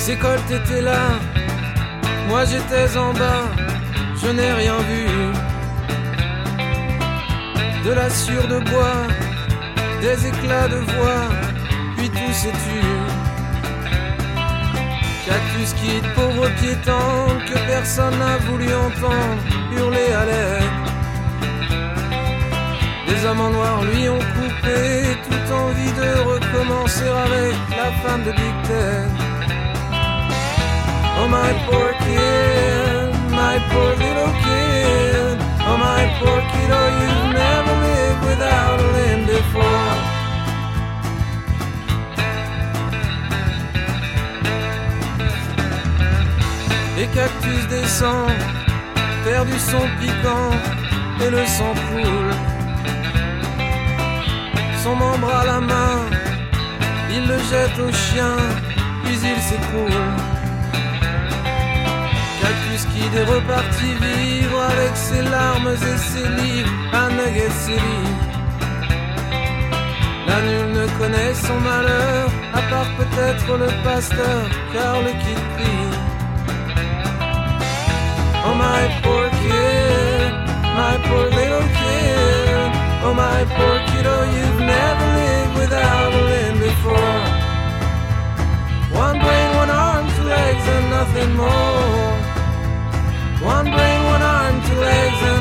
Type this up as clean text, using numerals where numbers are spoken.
Ces coltes étaient là, moi j'étais en bas, je n'ai rien vu. De la sciure de bois, des éclats de voix, puis tout s'est tu. Cactus quitte, pauvre piéton, que personne n'a voulu entendre hurler à l'aide. Les hommes en noir lui ont coupé toute envie de recommencer avec la femme de Big Ted. Oh my poor kid, my poor little kid. Oh my poor kid, oh you've never lived without a limb before. Les cactus descendent, perdu son piquant et le sang coule. Son membre à la main, il le jette au chien, puis il s'écroule. Cactus Kid est reparti vivre avec ses larmes et ses livres à Nugget City. Là nul ne connaît son malheur, à part peut-être le pasteur, car le Kid prie. Oh my poor kid, my poor little kid. Oh my poor kid, oh you've never lived without a limb before. One brain, one arm, two legs and nothing more. One brain, one arm, two legs